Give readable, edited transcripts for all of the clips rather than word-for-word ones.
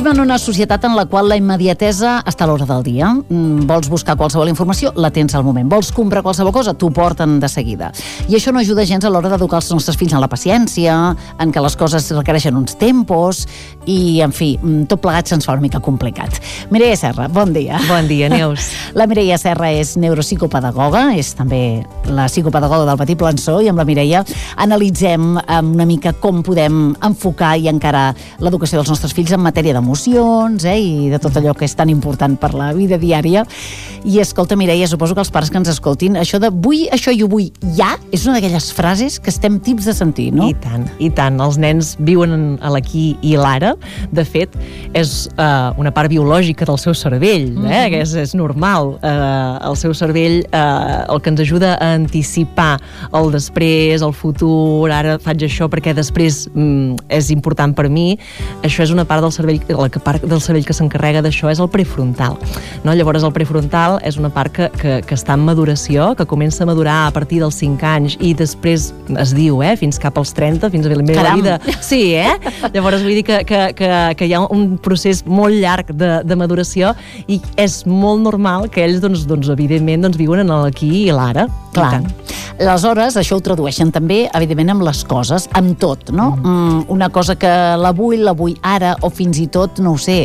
Vivim en una societat en la qual la immediatesa està a l'hora del dia. Vols buscar qualsevol informació, la tens al moment. Vols comprar qualsevol cosa, t'ho porten de seguida. I això no ajuda gens a l'hora d'educar els nostres fills en la paciència, en què les coses requereixen uns tempos, i, en fi, tot plegat se'ns fa una mica complicat. Mireia Serra, bon dia. Bon dia, Neus. La Mireia Serra és neuropsicopedagoga, és també la psicopedagoga del Petit Plançó, i amb la Mireia analitzem una mica com podem enfocar i encarar l'educació dels nostres fills en matèria d'emocions i de tot allò que és tan important per la vida diària. I escolta, Mireia, suposo que els pares que ens escoltin, això de vull això i ho vull ja, és una d'aquelles frases que estem tips de sentir, no? I tant, i tant. Els nens viuen a l'aquí i l'ara. De fet, és una part biològica del seu cervell, que és normal. El seu cervell el que ens ajuda a anticipar el després, el futur, ara faig això perquè després és important per mi. Això és una part del cervell, la part del cervell que s'encarrega d'això és el prefrontal. No? Llavors el prefrontal és una part que està en maduració, que comença a madurar a partir dels 5 anys i després es diu, fins cap als 30, fins a la meva vida. Sí, Llavors vull dir que hi ha un procés molt llarg de maduració i és molt normal que ells, evidentment, viuen en l'aquí i l'ara. Clar. Aleshores, això ho tradueixen també, evidentment, amb les coses, amb tot, no? Una cosa que la vull ara, o fins i tot, no ho sé,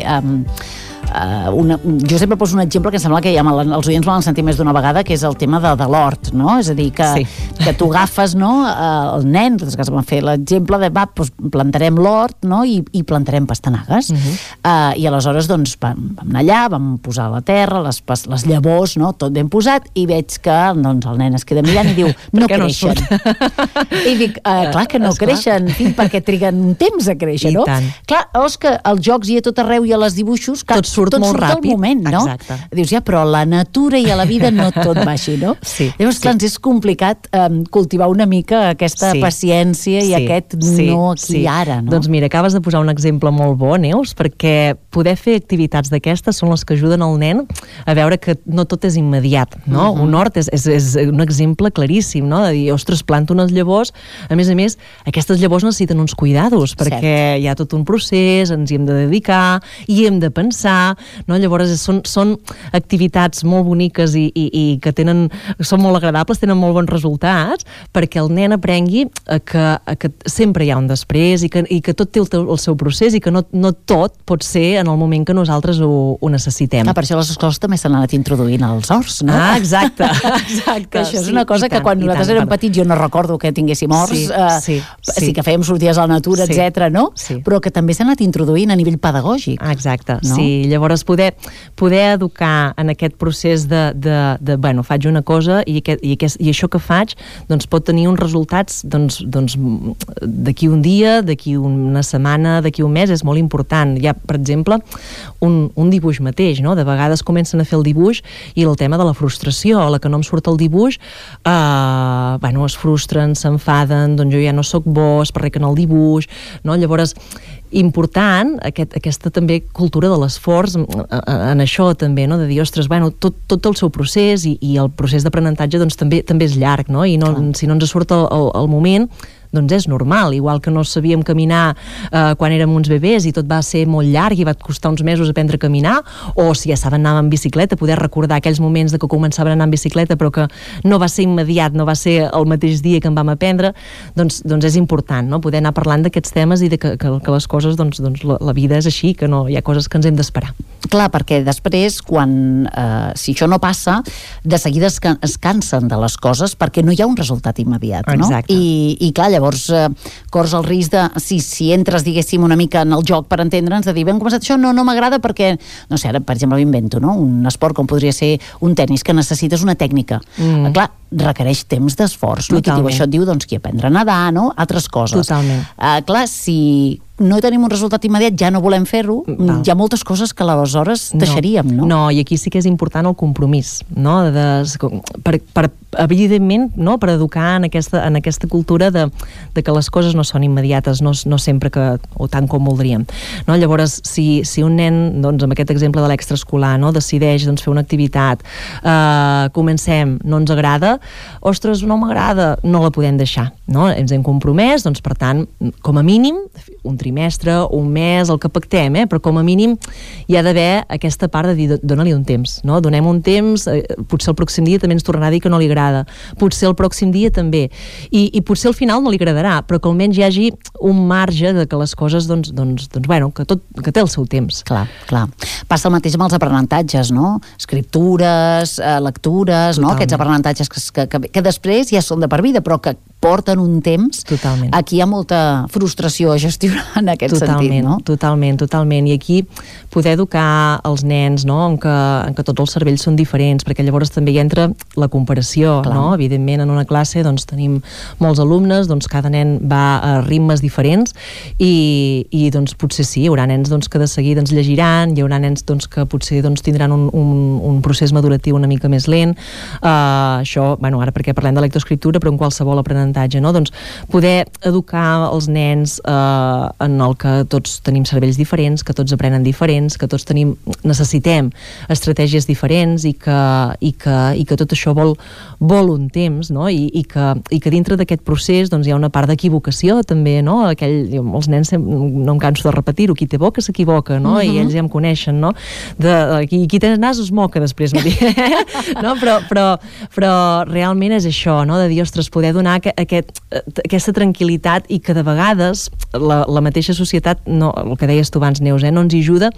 jo sempre poso un exemple que em sembla que ja els oients l'han sentit més d'una vegada, que és el tema de l'hort, no? És a dir, que tu agafes, no, el nen, en aquest cas vam fer l'exemple de plantarem l'hort, no? I plantarem pastanagues. I aleshores, vam anar allà, vam posar a la terra les llavors, no? Tot ben posat, i veig que el nen es queda mirant i diu, no creixen. I dic, clar que no creixen, perquè triguen un temps a créixer, no? Clar, llavors que als jocs i a tot arreu i a les dibuixos, tot molt ràpid. Al moment, no? Exacte. Dius, però a la natura i a la vida no tot va així, no? Sí. Llavors, clar, ens és complicat cultivar una mica aquesta paciència i aquest no aquí i ara, no? Doncs mira, acabes de posar un exemple molt bo, Neus, perquè poder fer activitats d'aquestes són les que ajuden el nen a veure que no tot és immediat, no? Un hort és un exemple claríssim, no? De dir, ostres, planto unes llavors, a més, aquestes llavors necessiten uns cuidados, perquè hi ha tot un procés, ens hi hem de dedicar, i hem de pensar, no? Llavors són activitats molt boniques i que són molt agradables, tenen molt bons resultats, perquè el nen aprengui que sempre hi ha un després i que tot té el seu procés i que no tot pot ser en el moment que nosaltres ho necessitem. Per això les escoles també s'han anat introduint als horts, no? Exacte. Que això és una cosa que quan nosaltres érem petits jo no recordo que tinguéssim horts, sí que fèiem sortides a la natura, etc., no? Però que també s'han anat introduint a nivell pedagògic. Exacte, sí. Llavors poder educar en aquest procés bueno, faig una cosa i això que faig pot tenir uns resultats d'aquí un dia, d'aquí una setmana, d'aquí un mes, és molt important. Hi ha, per exemple, un dibuix mateix, no? De vegades comencen a fer el dibuix i el tema de la frustració, a la que no em surt el dibuix, bueno, es frustren, s'enfaden, doncs jo ja no soc bo, es perrequen el dibuix, no? Llavors, important aquesta també cultura de l'esforç en això també, no? De dir, ostres, bueno, tot el seu procés i el procés d'aprenentatge també és llarg, no? I si no ens surt el moment, doncs és normal, igual que no sabíem caminar quan érem uns bebès i tot va ser molt llarg i va costar uns mesos aprendre a caminar, o si ja saben anar en bicicleta, poder recordar aquells moments de que començaven a anar en bicicleta però que no va ser immediat, no va ser el mateix dia que en vam aprendre, doncs és important, no? Poder anar parlant d'aquests temes i que les coses, la vida és així, que no hi ha coses que ens hem d'esperar. Clar, perquè després, si això no passa, de seguida es cansen de les coses perquè no hi ha un resultat immediat, no? Exacte. I clar, llavors corres el risc de, si entres, diguéssim, una mica en el joc per entendre'ns, de dir, hem començat això, no m'agrada perquè, no sé, ara, per exemple, m'invento, no? Un esport com podria ser un tennis, que necessites una tècnica. Clar, requereix temps d'esforç, no? Qui diu això et diu, qui aprendre a nedar, no? Altres coses. Totalment. Clar, si no tenim un resultat immediat, ja no volem fer-ho, hi ha moltes coses que aleshores deixaríem, no? No, i aquí sí que és important el compromís, no? Evidentment, no? Per educar en aquesta cultura de que les coses no són immediates, no sempre o tant com voldríem. No? Llavors, si un nen, amb aquest exemple de l'extraescolar, no? Decideix fer una activitat, comencem, no ens agrada, ostres, no m'agrada, no la podem deixar, no? Ens hem compromès, doncs per tant, com a mínim, un trimestre, un mes, el que pactem, però com a mínim hi ha d'haver aquesta part de dir, dona-li un temps, no? Donem un temps, potser el pròxim dia també ens tornarà a dir que no li agrada, potser el pròxim dia també, i potser al final no li agradarà, però que almenys hi hagi un marge de que les coses, bueno, que té el seu temps. Clar. Passa el mateix amb els aprenentatges, no? Escriptures, lectures, no? Aquests aprenentatges que després ja són de per vida, però que porten un temps. Totalment. Aquí hi ha molta frustració a gestionar en aquest sentit, no? Totalment. I aquí poder educar els nens, no? en que tots els cervells són diferents, perquè llavors també hi entra la comparació, no? Evidentment, en una classe doncs, tenim molts alumnes, doncs cada nen va a ritmes diferents i doncs, potser sí, hi haurà nens doncs, que de seguida doncs, llegiran, hi haurà nens doncs, que potser doncs, tindran un procés maduratiu una mica més lent. Això, bueno, ara perquè parlem de lectoescriptura, però en qualsevol aprenentatge, no? Doncs poder educar els nens en el que tots tenim cervells diferents, que tots aprenen diferents, que tots necessitem estratègies diferents i que tot això vol un temps, no? I que dintre d'aquest procés doncs, hi ha una part d'equivocació també, no? Els nens, no em canso de repetir-ho, qui té boca s'equivoca, no? I ells ja em coneixen, no? Qui té nas es moca després, no? Però realment és això, no? De dir, ostres, poder donar aquesta tranquil·litat i que de vegades la mateixa societat, no, el que deies tu abans, Neus, no ens hi ajuda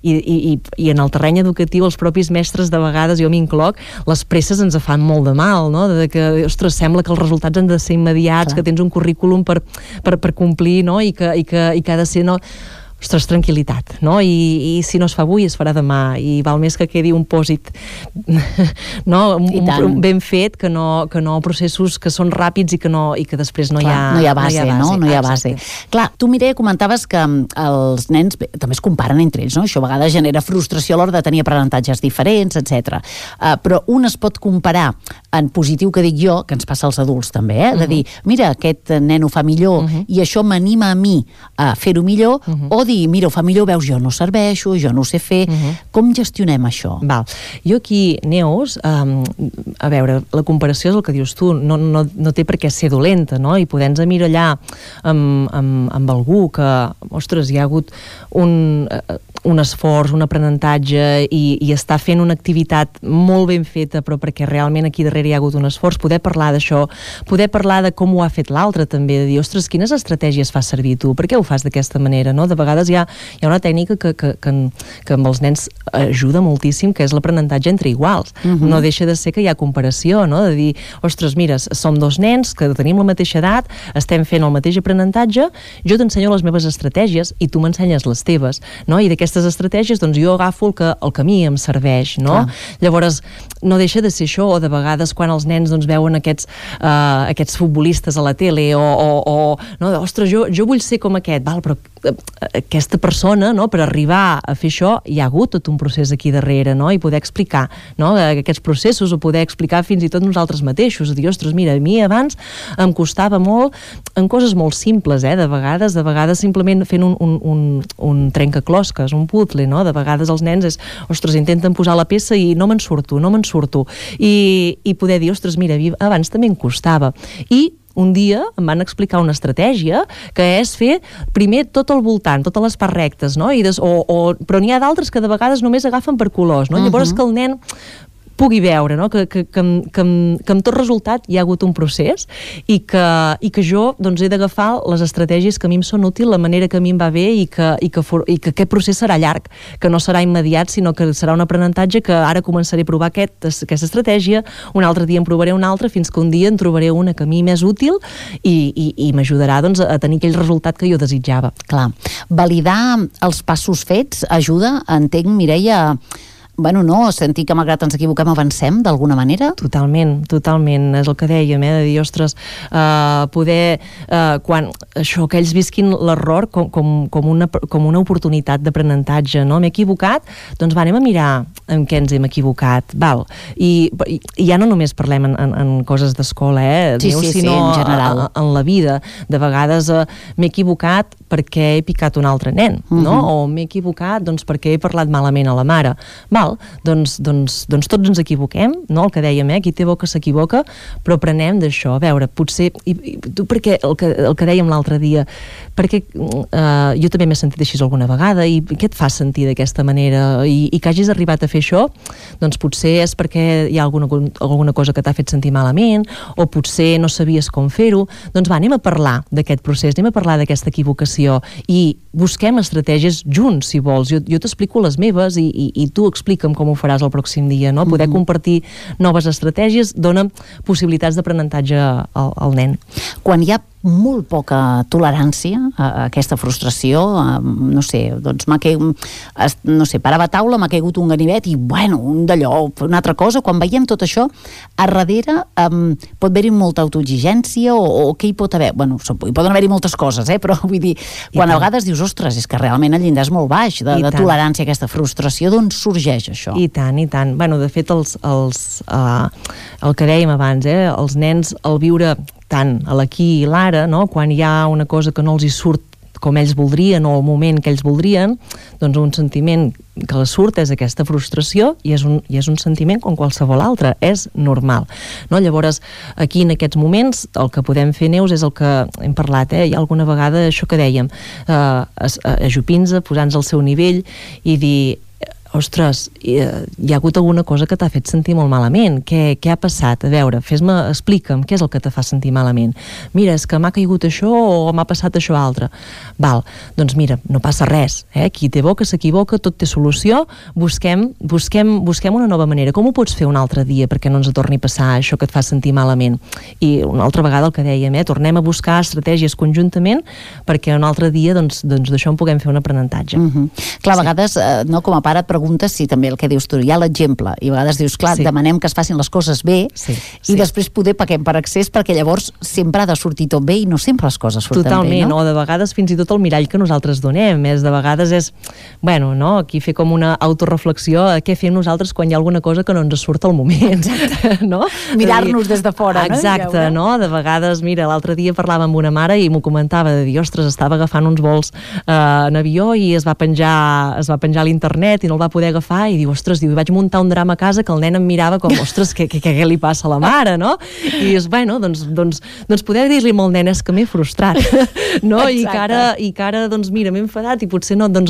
i en el terreny educatiu els propis mestres de vegades, jo m'incloc, les presses ens fan molt de mal, no? De que, ostres, sembla que els resultats han de ser immediats, que tens un currículum per complir, no? I que ha de ser, no? Ostres, tranquil·litat, no? I si no es fa avui, es farà demà, i val més que quedi un pòsit no? Ben fet que no processos que són ràpids i que després no hi ha base, no? No hi ha base. Clar, tu, Mireia, comentaves que els nens també es comparen entre ells, no? Això a vegades genera frustració a l'hora de tenir aprenentatges diferents, etc. Però un es pot comparar en positiu, que dic jo, que ens passa als adults també, de dir, mira, aquest nen ho fa millor i això m'anima a mi a fer-ho millor, o dir, mira, ho fa millor, veus, jo no serveixo, jo no ho sé fer. Com gestionem això? Val. Jo aquí, Neus, a veure, la comparació és el que dius tu, no té per què ser dolenta, no? I poder-nos emmirallar amb algú que, ostres, hi ha hagut un esforç, un aprenentatge i està fent una activitat molt ben feta, però perquè realment aquí darrere hi ha hagut un esforç, poder parlar d'això, poder parlar de com ho ha fet l'altre també, de dir, ostres, quines estratègies fas servir tu? Per què ho fas d'aquesta manera, no? De vegades hi ha una tècnica que amb els nens ajuda moltíssim, que és l'aprenentatge entre iguals. No deixa de ser que hi ha comparació, no? De dir, ostres, mira, som dos nens que tenim la mateixa edat, estem fent el mateix aprenentatge, jo t'ensenyo les meves estratègies i tu m'ensenyes les teves, no? I d'aquestes estratègies, doncs jo agafo el que a mi em serveix, no? Llavors, no deixa de ser això, o de vegades quan els nens doncs, veuen aquests futbolistes a la tele o no? Ostres, jo vull ser com aquest, val, però aquesta persona, no, per arribar a fer això, hi ha hagut tot un procés aquí darrere, no? I poder explicar, no, aquests processos, o poder explicar fins i tot nosaltres mateixos, dir, ostres, mira, a mi abans em costava molt en coses molt simples, de vegades simplement fent un trencaclosques, un puzzle, no? De vegades els nens ostres, intenten posar la peça i no me'n surto, i poder dir, ostres, mira, abans també em costava, i un dia em van explicar una estratègia que és fer primer tot el voltant, totes les parts rectes, no? Però n'hi ha d'altres que de vegades només agafen per colors, no? Llavors que el nen pugui veure, no? Que amb tot resultat hi ha hagut un procés i que jo doncs, he d'agafar les estratègies que a mi em són útils, la manera que a mi em va bé i que aquest procés serà llarg, que no serà immediat, sinó que serà un aprenentatge que ara començaré a provar aquesta estratègia, un altre dia en provaré una altra, fins que un dia en trobaré una que a mi m'és útil i m'ajudarà doncs, a tenir aquell resultat que jo desitjava. Clar. Validar els passos fets ajuda, entenc, Mireia, bueno, no, sentir que malgrat ens equivoquem avancem d'alguna manera? Totalment, és el que dèiem, de dir, ostres, poder, quan això, que ells visquin l'error com una oportunitat d'aprenentatge, no? M'he equivocat, doncs anem a mirar en què ens hem equivocat, val? I ja no només parlem en coses d'escola, sinó en general. En la vida. De vegades m'he equivocat perquè he picat un altre nen, no? O m'he equivocat doncs perquè he parlat malament a la mare. Val, val? Doncs tots ens equivoquem, no? El que dèiem, qui té boca s'equivoca, però aprenem d'això. A veure, potser... I tu, perquè el que dèiem l'altre dia, perquè jo també m'he sentit així alguna vegada, i què et fa sentir d'aquesta manera? I que hagis arribat a fer això, doncs potser és perquè hi ha alguna cosa que t'ha fet sentir malament, o potser no sabies com fer-ho. Doncs va, anem a parlar d'aquest procés, anem a parlar d'aquesta equivocació, i busquem estratègies junts, si vols. Jo t'explico les meves i tu explica'm com ho faràs el pròxim dia, no? Poder compartir noves estratègies dona possibilitats d'aprenentatge al nen. Quan hi ha molt poca tolerància a aquesta frustració, no sé, doncs parava a taula, m'ha caigut un ganivet i, bueno, un d'allò, una altra cosa. Quan veiem tot això, a darrere pot haver-hi molta autoexigència o què hi pot haver? Bueno, hi poden haver-hi moltes coses, però vull dir, quan a vegades dius, ostres, és que realment el llindar és molt baix de tolerància a aquesta frustració, d'on sorgeix això? I tant, i tant. Bueno, de fet, el que dèiem abans, els nens, al viure tant a l'aquí i l'ara, no? Quan hi ha una cosa que no els hi surt com ells voldrien o el moment que ells voldrien, doncs un sentiment que els surt és aquesta frustració i és un sentiment com qualsevol altre, és normal, no? Llavors, aquí en aquests moments el que podem fer, Neus, és el que hem parlat, hi ha alguna vegada això que dèiem, ajupins-se, posar-nos al seu nivell i dir, ostres, hi ha hagut alguna cosa que t'ha fet sentir molt malament. Què ha passat? A veure, explica'm què és el que te fa sentir malament. Mira, és que m'ha caigut això o m'ha passat això altre. Val, doncs mira, no passa res. Qui té boca s'equivoca, tot té solució. Busquem una nova manera. Com ho pots fer un altre dia perquè no ens torni a passar això que et fa sentir malament? I una altra vegada el que dèiem, tornem a buscar estratègies conjuntament perquè un altre dia doncs d'això en puguem fer un aprenentatge. Clar, a vegades, com a pare et preguntes si també el que dius tu, hi ha l'exemple, i a vegades dius, clar, demanem que es facin les coses bé, i després poder paguem per accés, perquè llavors sempre ha de sortir tot bé i no sempre les coses surten bé, no? Totalment, o de vegades fins i tot el mirall que nosaltres donem, de vegades és, bueno, no, aquí fer com una autoreflexió, què fem nosaltres quan hi ha alguna cosa que no ens surt al moment, no? Mirar-nos des de fora, no? Exacte, no? De vegades, mira, l'altre dia parlava amb una mare i m'ho comentava, de dir, ostres, estava agafant uns vols en avió i es va penjar a l'internet i no el va poder agafar i diu, ostres, vaig muntar un drama a casa que el nen em mirava com, ostres, què li passa a la mare, no? I dius, bueno, doncs poder dir-li amb el nen és que m'he frustrat, no? I que ara, doncs mira, m'he enfadat i potser no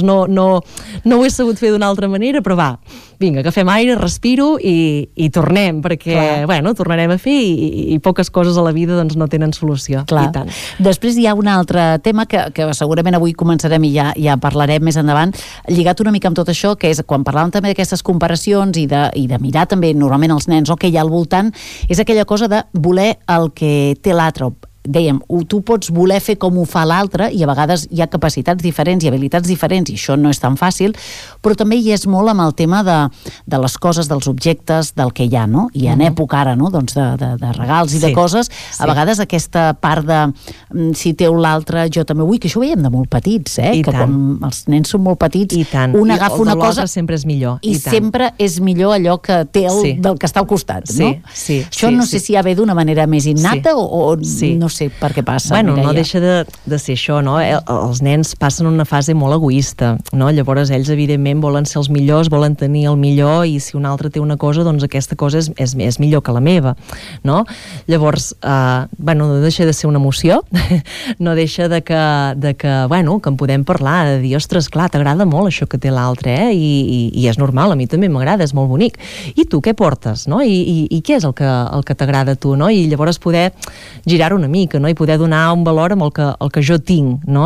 ho he sabut fer d'una altra manera, però va, vinga, agafem aire, respiro i tornem, perquè, bueno, tornarem a fer i poques coses a la vida doncs no tenen solució. Clar. I tant. Després hi ha un altre tema que segurament avui començarem i ja parlarem més endavant, lligat una mica amb tot això, que és quan parlàvem també d'aquestes comparacions i de mirar també normalment els nens que hi ha al voltant, és aquella cosa de voler el que té l'altre. Dèiem, tu pots voler fer com ho fa l'altre i a vegades hi ha capacitats diferents i habilitats diferents i això no és tan fàcil, però també hi és molt amb el tema de les coses, dels objectes, del que hi ha, no? I en època ara, no? Doncs de regals i de coses, a vegades aquesta part de si teu l'altre, jo també vull, que això ho veiem de molt petits, que quan els nens són molt petits, un agafa una cosa sempre és millor. I sempre és millor allò que té del que està al costat, no? Això no sé si ja ve d'una manera més innata o no sé per què passa. Bueno, no deixa de ser això, no? Els nens passen una fase molt egoista, no? Llavors ells evidentment volen ser els millors, volen tenir el millor i si un altre té una cosa, doncs aquesta cosa és millor que la meva, no? Llavors, bueno, no deixa de ser una emoció, no deixa de que bueno, que en podem parlar, de dir, ostres, clar, t'agrada molt això que té l'altre, i és normal, a mi també m'agrada, és molt bonic. I tu què portes, no? I què és el que t'agrada a tu, no? I llavors poder girar una mica, no? I poder donar un valor amb el que jo tinc, no?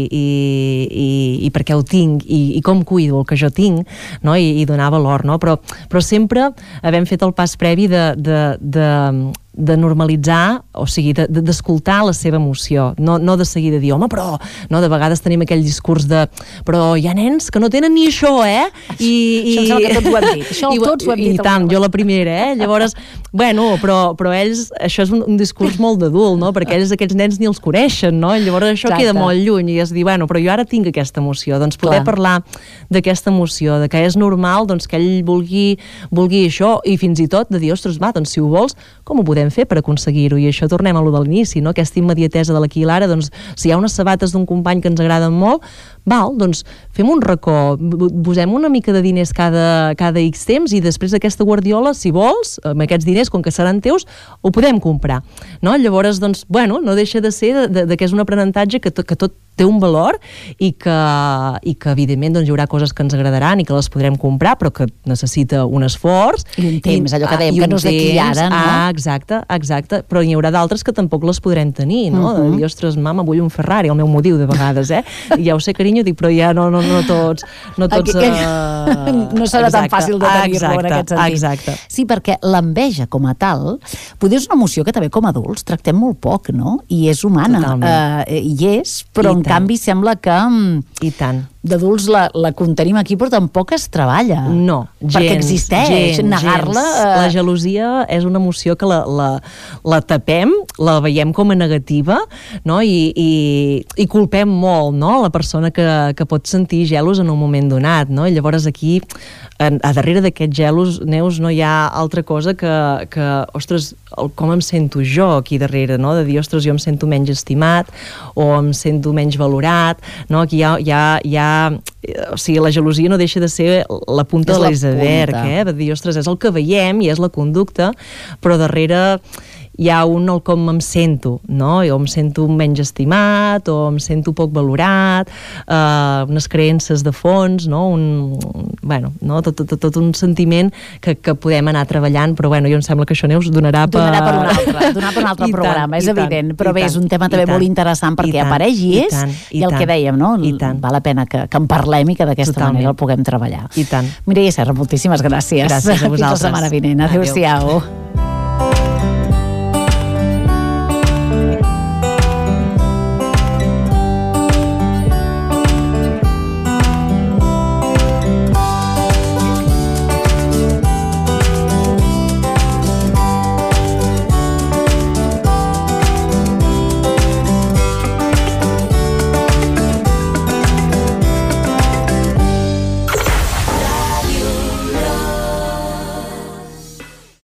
I per què ho tinc i com cuido el que jo tinc, no? I donar valor, no? Però sempre havent fet el pas previ de normalitzar, o sigui, d'escoltar la seva emoció, no de seguir de dir, home, però, no, de vegades tenim aquell discurs de, però hi ha nens que no tenen ni això, Això em sembla que tots ho hem dit, això tots ho hem dit. I tant, jo la primera, llavors, bueno, però ells, això és un discurs molt d'adult, no? Perquè ells aquests nens ni els coneixen, no? Llavors això queda molt lluny i és dir, bueno, però jo ara tinc aquesta emoció, doncs poder parlar d'aquesta emoció, de que és normal, doncs que ell vulgui això, i fins i tot de dir, ostres, va, doncs si ho vols, com ho podem podem fer per aconseguir-ho, i això tornem a lo de l'inici, no? Aquesta immediatesa de l'aquí i l'ara, doncs, si hi ha unes sabates d'un company que ens agraden molt, doncs fem un racó, posem una mica de diners cada X temps, i després aquesta guardiola, si vols, amb aquests diners, com que seran teus, ho podem comprar, no? Llavors, doncs, bueno, no deixa de ser que és un aprenentatge que tot té un valor, i que evidentment doncs, hi haurà coses que ens agradaran i que les podrem comprar, però que necessita un esforç. I un temps, allò que dèiem, que no és d'aquí ara, no? Exacte, però hi haurà d'altres que tampoc les podrem tenir, no? De dir, ostres, mama, vull un Ferrari, el meu motiu de vegades, ja ho sé, carinyo, dic, però ja no tots... No serà tan fàcil de tenir-lo en aquest sentit. Exacte. Sí, perquè l'enveja com a tal, potser és una emoció que també com a adults tractem molt poc, no? I és humana. I és, però en canvi sembla que i tant d'adults la contenim aquí, però tampoc es treballa. No, perquè existeix, negar-la... La gelosia és una emoció que la tapem, la veiem com a negativa, no? I culpem molt, no? La persona que pot sentir gelos en un moment donat, no? I llavors aquí, a darrere d'aquests gelos, Neus, no hi ha altra cosa que ostres, com em sento jo aquí darrere, no? De dir, ostres, jo em sento menys estimat, o em sento menys valorat, no? Aquí hi ha o sigui, la gelosia no deixa de ser la punta de l'iceberg, de dir, ostres, és el que veiem i és la conducta, però darrere hi ha el com em sento, no? O em sento menys estimat, o em sento poc valorat, unes creences de fons, no? Tot un sentiment que podem anar treballant, però jo em sembla que això, Neus, donarà per un altre programa, és evident, però bé, és un tema també molt interessant perquè apareix i és, i el que dèiem, no? Val la pena que en parlem i que d'aquesta manera el puguem treballar. I tant. Mireia Serra, moltíssimes gràcies. Gràcies a vosaltres. Fins la setmana vinent. Adéu-siau.